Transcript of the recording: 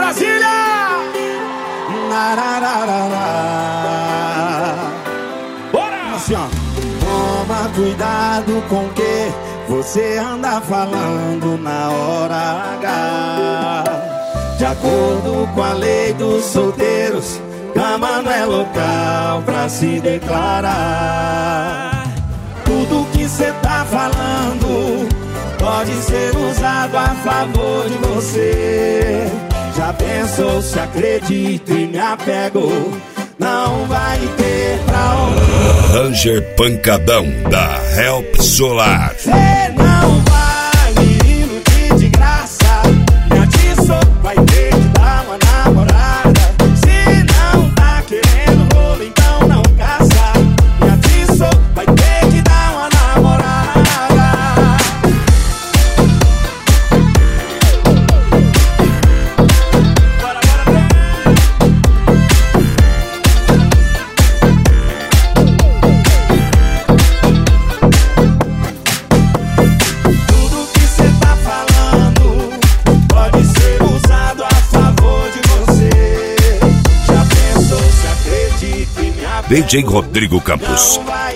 Brasília! Bora! Assim, ó. Toma cuidado com o que você anda falando na hora H. De acordo com a lei dos solteiros, cama não é local pra se declarar. Tudo que cê tá falando pode ser usado a favor de você. Já pensou, se acredito e me apego, não vai ter pra onde. Ranger Pancadão da Help Solar. Cê não vai me iludir de graça. Me atiçou, vai ter que dar uma namorada. Se não tá querendo rolo, então não caça. Me atiçou, vai ter que dar uma namorada. DJ Rodrigo Campos.